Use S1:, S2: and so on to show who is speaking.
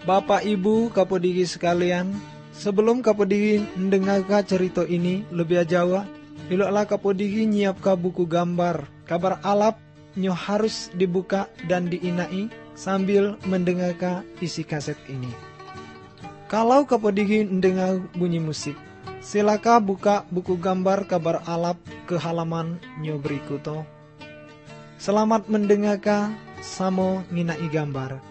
S1: Bapak Ibu kapodigi sekalian, sebelum kapodigi mendengarkan cerita ini lebih jauh, iloklah kapodigi nyiapkan buku gambar. Kabar alap nyo harus dibuka dan diinai sambil mendengarkan isi kaset ini. Kalau kapodigi mendengar bunyi musik, silakan buka buku gambar kabar alap ke halaman nyo berikut. Selamat mendengarkan samo nginai gambar.